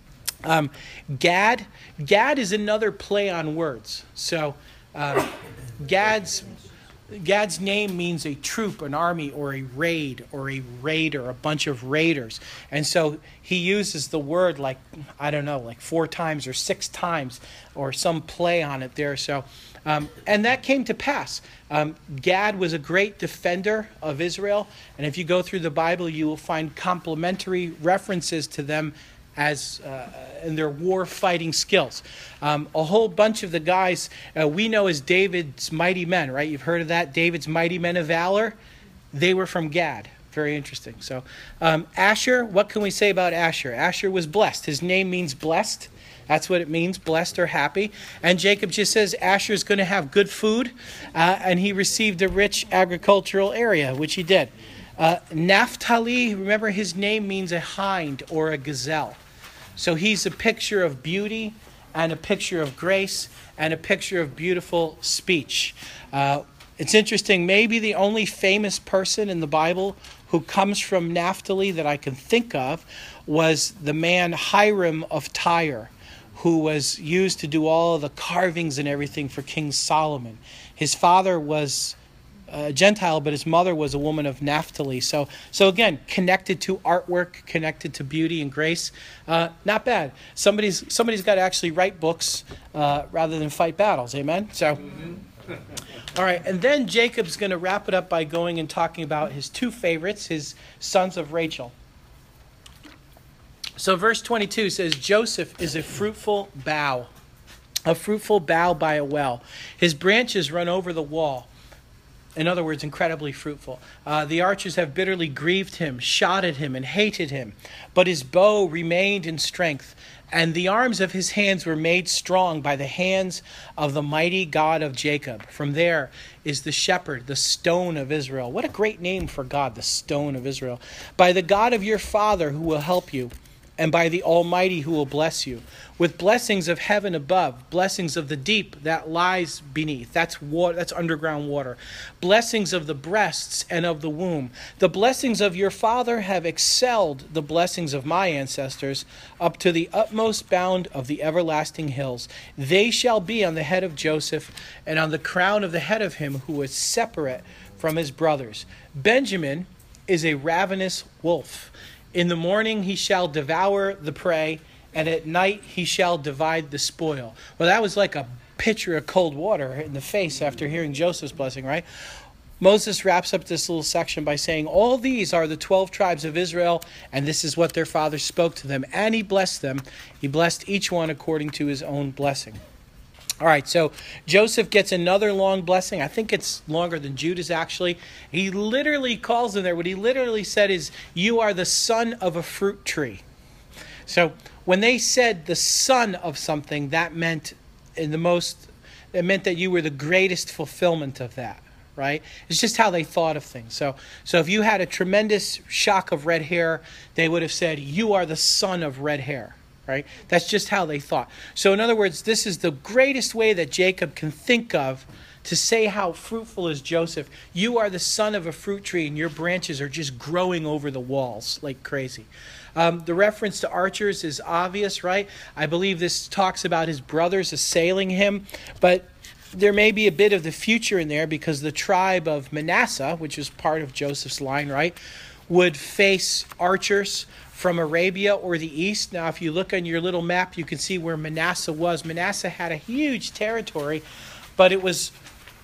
[SPEAKER 1] Gad is another play on words. So Gad's name means a troop, an army, or a raid, or a raider, a bunch of raiders. And so he uses the word like 4 times or 6 times or some play on it there. So, and that came to pass. Gad was a great defender of Israel. And if you go through the Bible, you will find complementary references to them as in their war fighting skills. A whole bunch of the guys we know as David's mighty men, right? You've heard of that, David's mighty men of valor. They were from Gad. Very interesting. So Asher, what can we say about Asher? Asher was blessed. His name means blessed. That's what it means, blessed or happy. And Jacob just says Asher is going to have good food, and he received a rich agricultural area, which he did. Naphtali, remember his name means a hind or a gazelle. So he's a picture of beauty and a picture of grace and a picture of beautiful speech. It's interesting, maybe the only famous person in the Bible who comes from Naphtali that I can think of was the man Hiram of Tyre, who was used to do all of the carvings and everything for King Solomon. His father was a Gentile, but his mother was a woman of Naphtali. So again, connected to artwork, connected to beauty and grace. Not bad. Somebody's got to actually write books rather than fight battles. Amen? So, all right. And then Jacob's going to wrap it up by going and talking about his two favorites, his sons of Rachel. So verse 22 says, Joseph is a fruitful bough by a well. His branches run over the wall. In other words, incredibly fruitful. The archers have bitterly grieved him, shot at him, and hated him. But his bow remained in strength, and the arms of his hands were made strong by the hands of the mighty God of Jacob. From there is the shepherd, the stone of Israel. What a great name for God, the stone of Israel. By the God of your father who will help you, and by the Almighty who will bless you, with blessings of heaven above, blessings of the deep that lies beneath. That's water, that's underground water. Blessings of the breasts and of the womb. The blessings of your father have excelled the blessings of my ancestors up to the utmost bound of the everlasting hills. They shall be on the head of Joseph and on the crown of the head of him who is separate from his brothers. Benjamin is a ravenous wolf. In the morning he shall devour the prey, and at night he shall divide the spoil. Well, that was like a pitcher of cold water in the face after hearing Joseph's blessing, right? Moses wraps up this little section by saying, all these are the 12 tribes of Israel, and this is what their father spoke to them. And he blessed them. He blessed each one according to his own blessing. All right, so Joseph gets another long blessing. I think it's longer than Judah's actually. He literally calls him there. What he literally said is, you are the son of a fruit tree. So when they said the son of something, that meant it meant that you were the greatest fulfillment of that, right? It's just how they thought of things. So if you had a tremendous shock of red hair, they would have said, you are the son of red hair. Right? That's just how they thought. So in other words, this is the greatest way that Jacob can think of to say how fruitful is Joseph. You are the son of a fruit tree, and your branches are just growing over the walls like crazy. The reference to archers is obvious, right? I believe this talks about his brothers assailing him, but there may be a bit of the future in there because the tribe of Manasseh, which is part of Joseph's line, right, would face archers from Arabia or the east. Now, if you look on your little map, you can see where Manasseh was. Manasseh had a huge territory, but it was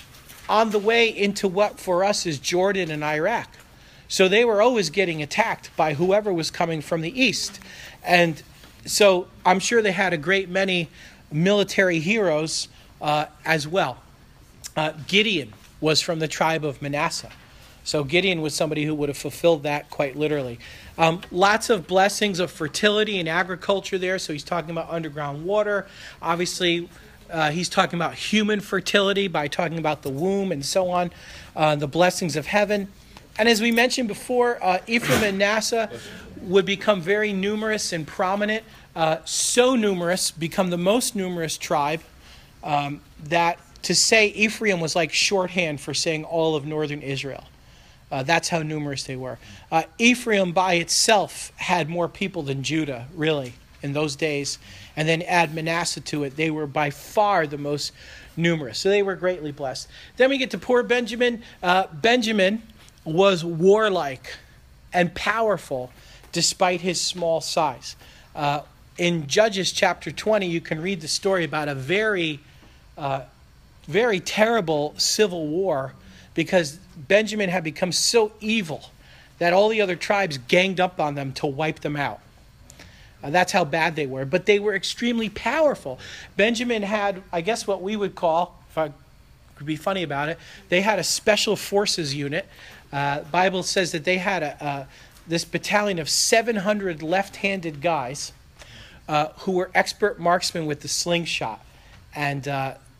[SPEAKER 1] on the way into what for us is Jordan and Iraq. So they were always getting attacked by whoever was coming from the east. And so I'm sure they had a great many military heroes as well. Gideon was from the tribe of Manasseh. So Gideon was somebody who would have fulfilled that quite literally. Lots of blessings of fertility and agriculture there. So he's talking about underground water. Obviously, he's talking about human fertility by talking about the womb and so on. The blessings of heaven. And as we mentioned before, Ephraim and Manasseh would become very numerous and prominent. So numerous, become the most numerous tribe that to say Ephraim was like shorthand for saying all of northern Israel. That's how numerous they were. Ephraim by itself had more people than Judah, really, in those days. And then add Manasseh to it. They were by far the most numerous. So they were greatly blessed. Then we get to poor Benjamin. Benjamin was warlike and powerful despite his small size. In Judges chapter 20, you can read the story about a very, very terrible civil war because Benjamin had become so evil that all the other tribes ganged up on them to wipe them out. That's how bad they were. But they were extremely powerful. Benjamin had, I guess what we would call, if I could be funny about it, they had a special forces unit. Bible says that they had this battalion of 700 left-handed guys who were expert marksmen with the slingshot. And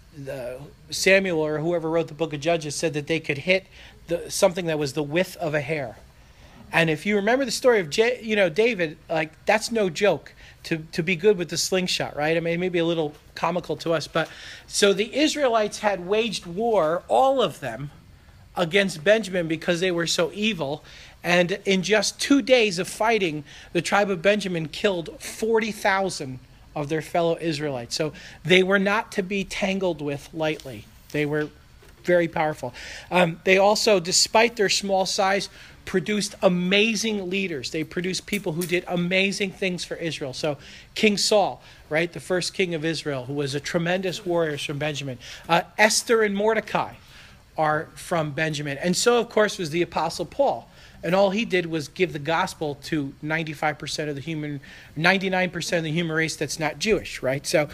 [SPEAKER 1] Samuel or whoever wrote the book of Judges said that they could hit something that was the width of a hair. And if you remember the story of David, like that's no joke to be good with the slingshot, right? I mean, maybe a little comical to us, but so the Israelites had waged war, all of them, against Benjamin because they were so evil. And in just 2 days of fighting, the tribe of Benjamin killed 40,000 of their fellow Israelites. So they were not to be tangled with lightly. They were very powerful. They also, despite their small size, produced amazing leaders. They produced people who did amazing things for Israel. So King Saul, right, the first king of Israel, who was a tremendous warrior from Benjamin. Esther and Mordecai are from Benjamin. And so, of course, was the Apostle Paul. And all he did was give the gospel to 99% of the human race that's not Jewish, right? So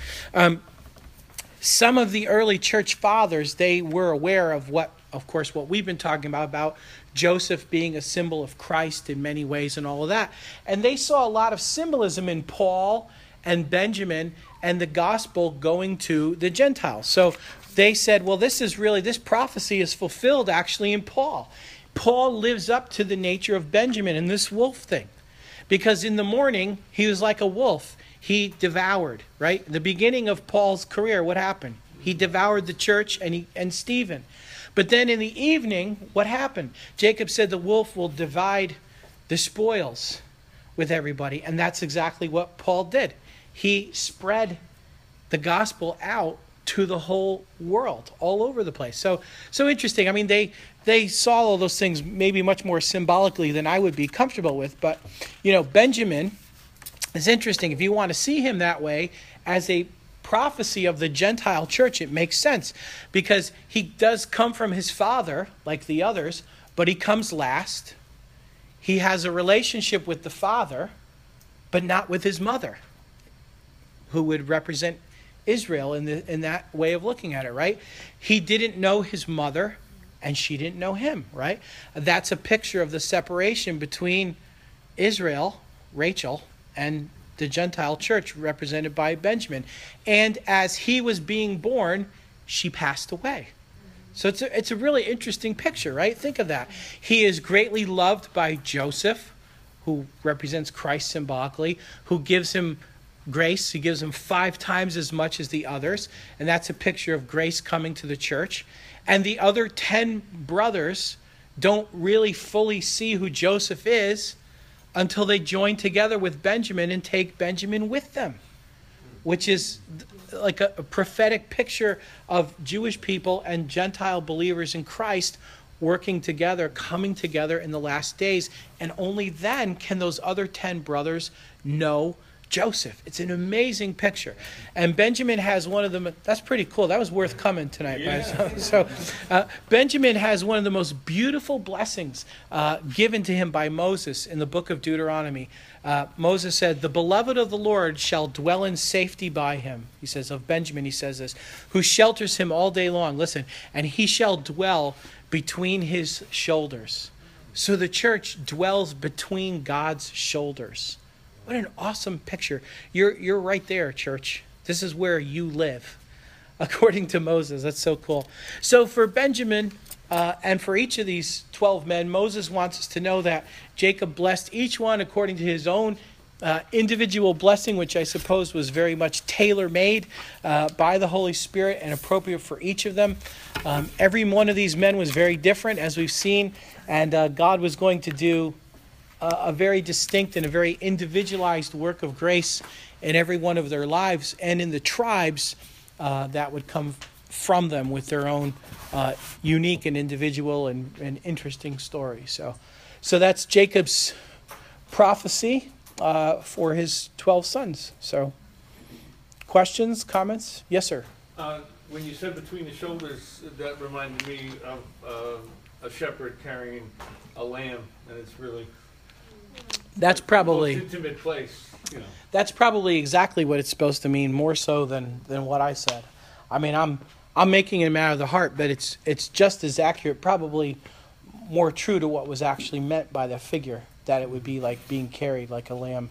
[SPEAKER 1] some of the early church fathers, they were aware of what we've been talking about Joseph being a symbol of Christ in many ways and all of that. And they saw a lot of symbolism in Paul and Benjamin and the gospel going to the Gentiles. So they said, well, this prophecy is fulfilled actually in Paul. Paul lives up to the nature of Benjamin in this wolf thing. Because in the morning, he was like a wolf. He devoured, right? The beginning of Paul's career, what happened? He devoured the church and Stephen. But then in the evening, what happened? Jacob said the wolf will divide the spoils with everybody. And that's exactly what Paul did. He spread the gospel out to the whole world, all over the place. So interesting. I mean, they saw all those things maybe much more symbolically than I would be comfortable with. But, Benjamin is interesting. If you want to see him that way as a prophecy of the Gentile church, it makes sense because he does come from his father like the others, but he comes last. He has a relationship with the father, but not with his mother, who would represent Israel in that way of looking at it, right? He didn't know his mother, and she didn't know him, right? That's a picture of the separation between Israel, Rachel, and the Gentile church represented by Benjamin. And as he was being born, she passed away. So it's a really interesting picture, right? Think of that. He is greatly loved by Joseph, who represents Christ symbolically, who gives him grace. He gives him 5 times as much as the others. And that's a picture of grace coming to the church. And the other 10 brothers don't really fully see who Joseph is until they join together with Benjamin and take Benjamin with them, which is like a prophetic picture of Jewish people and Gentile believers in Christ working together, coming together in the last days. And only then can those other 10 brothers know Joseph. It's an amazing picture. And Benjamin has one of them. That's pretty cool. That was worth coming tonight. Yeah. So Benjamin has one of the most beautiful blessings given to him by Moses in the book of Deuteronomy. Moses said, "The beloved of the Lord shall dwell in safety by him." He says of Benjamin, he says this, "who shelters him all day long." Listen, "and he shall dwell between his shoulders." So the church dwells between God's shoulders. What an awesome picture. You're right there, church. This is where you live, according to Moses. That's so cool. So for Benjamin and for each of these 12 men, Moses wants us to know that Jacob blessed each one according to his own individual blessing, which I suppose was very much tailor-made by the Holy Spirit and appropriate for each of them. Every one of these men was very different, as we've seen, and God was going to do a very distinct and a very individualized work of grace in every one of their lives and in the tribes that would come from them with their own unique and individual and interesting story. So that's Jacob's prophecy for his 12 sons. So questions, comments? Yes, sir.
[SPEAKER 2] When you said between the shoulders, that reminded me of a shepherd carrying a lamb, and it's really...
[SPEAKER 1] That's probably
[SPEAKER 2] most intimate place,
[SPEAKER 1] That's probably exactly what it's supposed to mean, more so than what I said. I mean, I'm making it a matter of the heart, but it's just as accurate, probably more true to what was actually meant by the figure, that it would be like being carried like a lamb.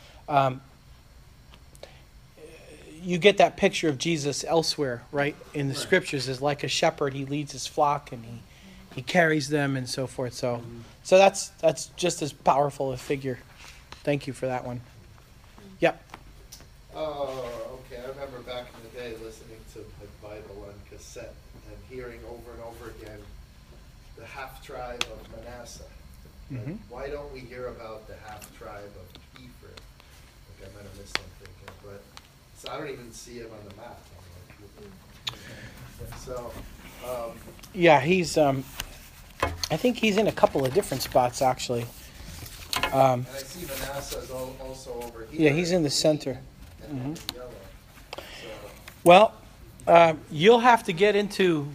[SPEAKER 1] You get that picture of Jesus elsewhere, right? In the scriptures, as like a shepherd, he leads his flock and he carries them and so forth. So that's just as powerful a figure. Thank you for that one. Yep.
[SPEAKER 3] Okay. I remember back in the day listening to the Bible on cassette and hearing over and over again the half tribe of Manasseh.
[SPEAKER 1] Mhm.
[SPEAKER 3] Why don't we hear about the half tribe of Ephraim? Like I might have missed something here, but so I don't even see him on the map. I'm like, so,
[SPEAKER 1] Yeah, he's. I think he's in a couple of different spots actually.
[SPEAKER 3] and I see Manasseh is also over here.
[SPEAKER 1] Yeah, he's in the center.
[SPEAKER 3] And in yellow. So,
[SPEAKER 1] Well, you'll have to get into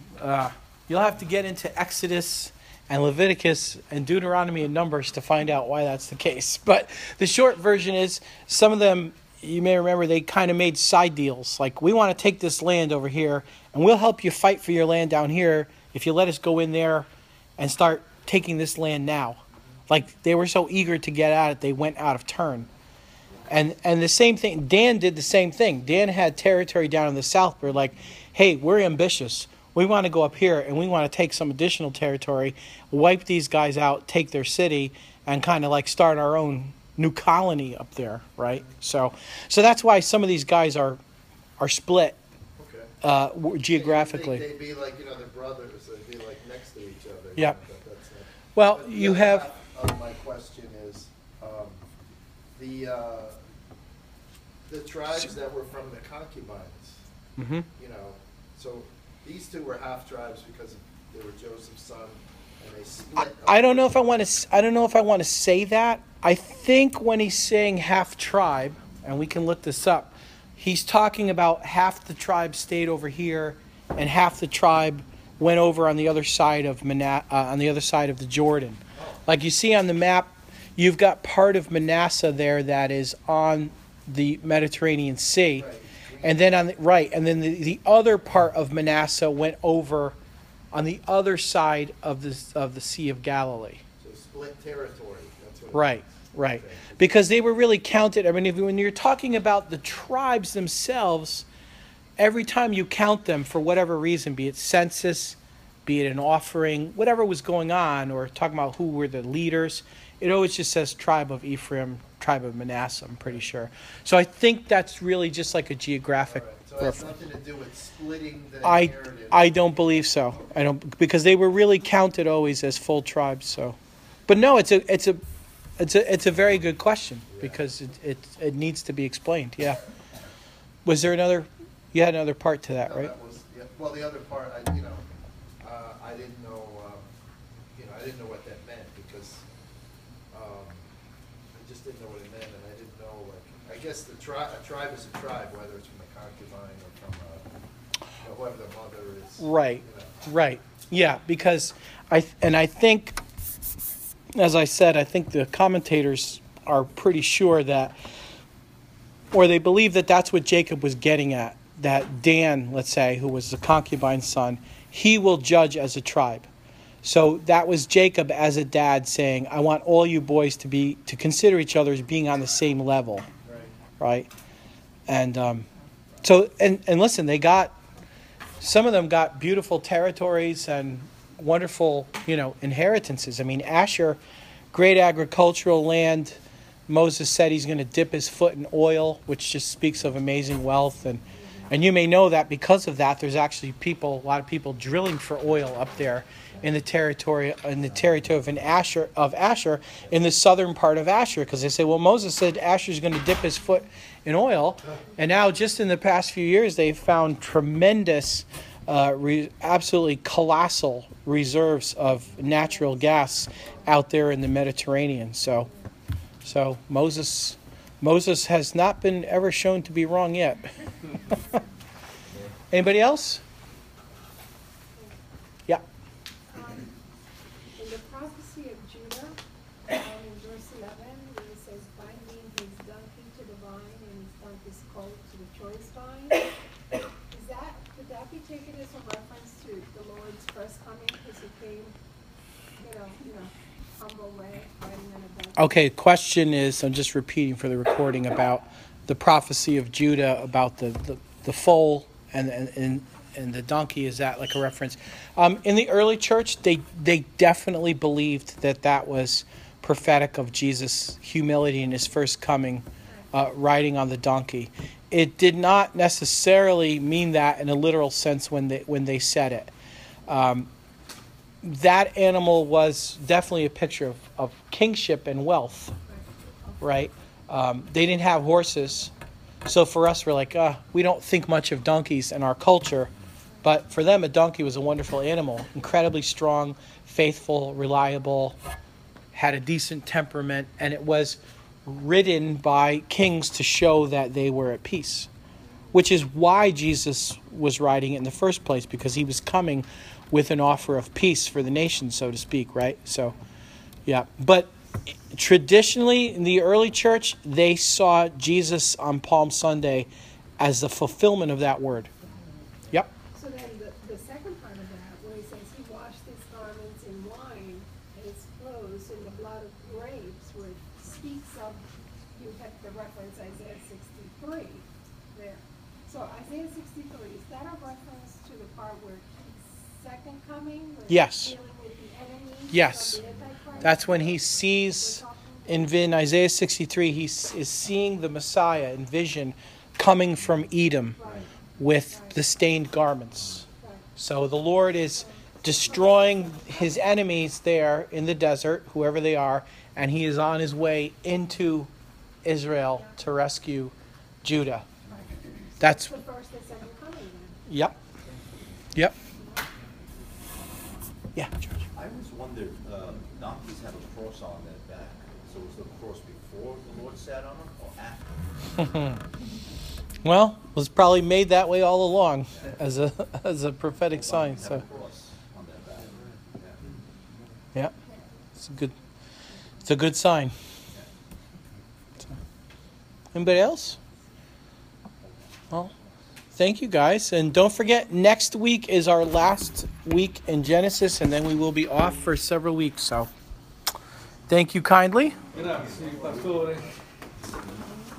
[SPEAKER 1] Exodus and Leviticus and Deuteronomy and Numbers to find out why that's the case. But the short version is some of them, you may remember, they kind of made side deals. Like, we want to take this land over here, and we'll help you fight for your land down here if you let us go in there and start taking this land now. Like, they were so eager to get at it, they went out of turn. And the same thing, Dan did the same thing. Dan had territory down in the south where, like, hey, we're ambitious. We want to go up here and we want to take some additional territory, wipe these guys out, take their city, and kind of like start our own new colony up there, right? So that's why some of these guys are split
[SPEAKER 3] okay.
[SPEAKER 1] geographically.
[SPEAKER 3] They'd be like, they're brothers. They'd be like next to each other.
[SPEAKER 1] Yeah.
[SPEAKER 3] But that's it.
[SPEAKER 1] Well,
[SPEAKER 3] But the
[SPEAKER 1] you
[SPEAKER 3] other
[SPEAKER 1] have.
[SPEAKER 3] half of my question is, the tribes that were from the concubines,
[SPEAKER 1] Mhm.
[SPEAKER 3] so these two were half tribes because they were Joseph's son, and they split.
[SPEAKER 1] I don't know if I want to. I don't know if I want to say that. I think when he's saying half tribe, and we can look this up, he's talking about half the tribe stayed over here, and half the tribe went over on the other side of on the other side of the Jordan. Like you see on the map, you've got part of Manasseh there that is on the Mediterranean Sea,
[SPEAKER 3] Right.
[SPEAKER 1] and then the other part of Manasseh went over on the other side of the Sea of Galilee.
[SPEAKER 3] So split territory. That's what.
[SPEAKER 1] Right, right.
[SPEAKER 3] Okay.
[SPEAKER 1] Because they were really counted. I mean, when you're talking about the tribes themselves, every time you count them for whatever reason, be it census, be it an offering, whatever was going on, or talking about who were the leaders, it always just says tribe of Ephraim, tribe of Manasseh, I'm pretty sure. So I think that's really just like a geographic
[SPEAKER 3] All right. So it has
[SPEAKER 1] reference.
[SPEAKER 3] nothing to do with splitting the
[SPEAKER 1] I
[SPEAKER 3] narrative.
[SPEAKER 1] I don't believe so. I don't, because they were really counted always as full tribes. So, but no, it's a very good question because it needs to be explained. Yeah. Was there another? You had another part to that,
[SPEAKER 3] No,
[SPEAKER 1] right?
[SPEAKER 3] that was, yeah. Well, the other part, I didn't know, I didn't know what that meant because, I just didn't know what it meant, and I didn't know, like, I guess a tribe is a tribe, whether it's from a concubine or from whoever the mother is.
[SPEAKER 1] Right. Right. Yeah, because I think, as I said, I think the commentators are pretty sure that, or they believe that that's what Jacob was getting at. That Dan, let's say, who was the concubine's son, he will judge as a tribe. So that was Jacob as a dad saying, I want all you boys to consider each other as being on the same level.
[SPEAKER 3] Right.
[SPEAKER 1] Right? And so listen, some of them got beautiful territories and wonderful, inheritances. I mean, Asher, great agricultural land. Moses said he's going to dip his foot in oil, which just speaks of amazing wealth. And you may know that because of that, there's actually a lot of people drilling for oil up there in the territory of Asher, in the southern part of Asher, because they say, well, Moses said Asher's going to dip his foot in oil, and now just in the past few years, they've found tremendous, absolutely colossal reserves of natural gas out there in the Mediterranean. So Moses has not been ever shown to be wrong yet. Anybody else? Yeah.
[SPEAKER 4] In the prophecy of Judah, in verse 11, where it says, binding his donkey to the vine and his donkey's colt to the choice vine, could that be taken as a reference to the Lord's first coming, because he came, humble way, riding on a donkey?
[SPEAKER 1] Okay, question is, I'm just repeating for the recording about the prophecy of Judah about the foal and the donkey. Is that like a reference? In the early church, they definitely believed that was prophetic of Jesus' humility in his first coming, riding on the donkey. It did not necessarily mean that in a literal sense when they said it. that animal was definitely a picture of kingship and wealth, right? They didn't have horses. So for us, we're like, we don't think much of donkeys in our culture. But for them, a donkey was a wonderful animal. Incredibly strong, faithful, reliable, had a decent temperament, and it was ridden by kings to show that they were at peace. Which is why Jesus was riding it in the first place, because he was coming with an offer of peace for the nation, so to speak, right? So, yeah. But traditionally, in the early church, they saw Jesus on Palm Sunday as the fulfillment of that word. Yep.
[SPEAKER 4] So then the second part of that, where he says he washed his garments in wine and his clothes in the blood of grapes, where it speaks of, you had the reference Isaiah 63 there. So Isaiah 63, is that a reference to the part where he's second coming? Where
[SPEAKER 1] Yes.
[SPEAKER 4] he's dealing with the enemies
[SPEAKER 1] Yes.
[SPEAKER 4] of the Antichrist?
[SPEAKER 1] That's when he sees, in Isaiah 63, he is seeing the Messiah in vision coming from Edom with the stained garments. So the Lord is destroying his enemies there in the desert, whoever they are, and he is on his way into Israel to rescue Judah. That's,
[SPEAKER 4] The first and second coming then.
[SPEAKER 1] yep. Yep. Yeah, George.
[SPEAKER 5] I always wondered, donkeys have a cross on their back. So was the cross before the Lord sat on them or after?
[SPEAKER 1] Well, it was probably made that way all along as a prophetic sign.
[SPEAKER 5] Have a
[SPEAKER 1] So,
[SPEAKER 5] cross on their back.
[SPEAKER 1] yeah, it's a good sign. So, anybody else? Well, thank you guys, and don't forget, next week is our last week in Genesis, and then we will be off for several weeks. So, thank you kindly.
[SPEAKER 2] Grazie, Pastore.